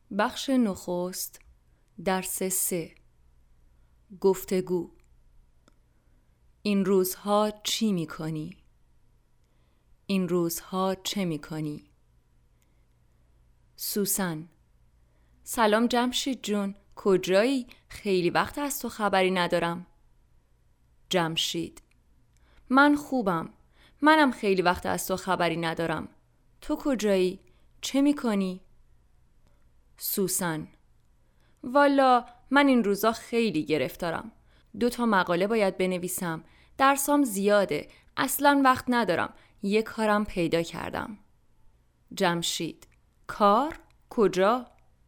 بخش نخست، درس 3. گفتگو. این روزها چی می‌کنی؟ این روزها چه می‌کنی؟ سوسن: سلام جمشید جون، کجایی؟ خیلی وقت از تو خبری ندارم. جمشید: من خوبم. منم خیلی وقت از تو خبری ندارم. تو کجایی؟ چه می‌کنی؟ سوسن: والا من این روزا خیلی گرفتارم. 2 مقاله باید بنویسم. درسام زیاده. اصلاً وقت ندارم. یه کارم پیدا کردم. جمشید: کار؟ کجا؟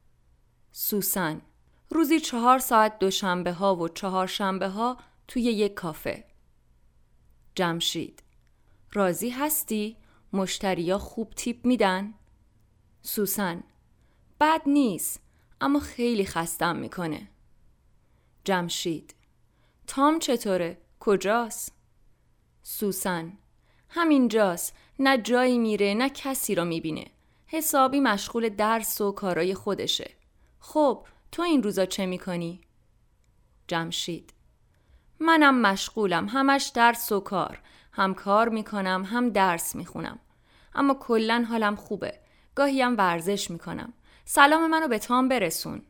سوسن: روزی 4 ساعت دوشنبه ها و 4 شنبه ها توی یک کافه. جمشید: راضی هستی؟ مشتریا خوب تیپ میدن؟ سوسن: بد نیست، اما خیلی خستم میکنه. جمشید: تام چطوره؟ کجاست؟ سوسن: همینجاست. نه جایی میره نه کسی رو میبینه. حسابی مشغول درس و کارای خودشه. خب تو این روزا چه میکنی؟ جمشید: منم مشغولم، همش درس و کار. هم کار میکنم هم درس میخونم. اما کلن حالم خوبه. گاهی هم ورزش میکنم. سلام منو به تام برسون.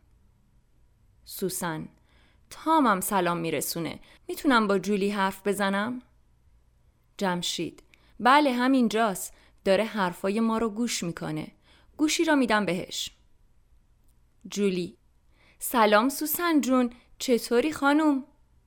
سوسن: تامم سلام میرسونه. میتونم با جولی حرف بزنم؟ جمشید: بله همینجاست. داره حرفای ما رو گوش میکنه. گوشی را میدم بهش. جولی: سلام سوسن جون، چطوری خانوم؟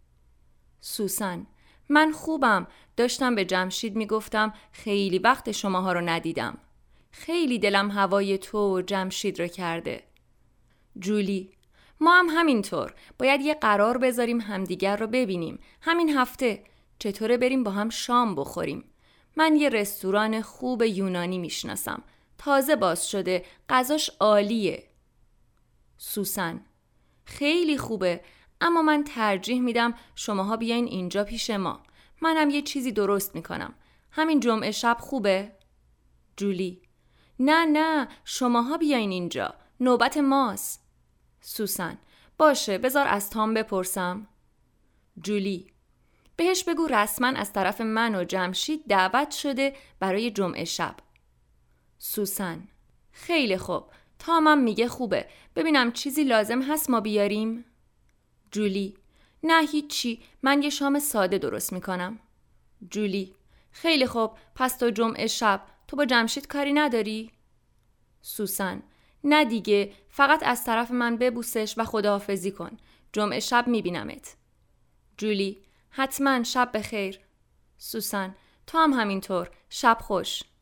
سوسن: من خوبم. داشتم به جمشید میگفتم خیلی وقت شماها رو ندیدم. خیلی دلم هوای تو و جمشید رو کرده. جولی: ما هم همینطور. باید یه قرار بذاریم همدیگر رو ببینیم. همین هفته. چطوره بریم با هم شام بخوریم؟ من یه رستوران خوب یونانی میشناسم. تازه باز شده. غذاش عالیه. سوسن: خیلی خوبه، اما من ترجیح میدم شماها بیاین اینجا پیش ما. منم یه چیزی درست میکنم. همین جمعه شب خوبه؟ جولی: نه شماها بیاین اینجا. نوبت ماست. سوسن: باشه، بذار از تام بپرسم. جولی: بهش بگو رسما از طرف من و جمشید دعوت شده برای جمعه شب. سوسن: خیلی خوب. تامم میگه خوبه. ببینم چیزی لازم هست ما بیاریم؟ جولی: نه هیچی، من یه شام ساده درست میکنم. جولی: خیلی خوب، پس تو جمعه شب تو با جمشید کاری نداری؟ سوسن: نه دیگه، فقط از طرف من ببوسش و خداحافظی کن. جمعه شب میبینمت. جولی: حتما، شب بخیر. سوسن: تو هم همینطور، شب خوش.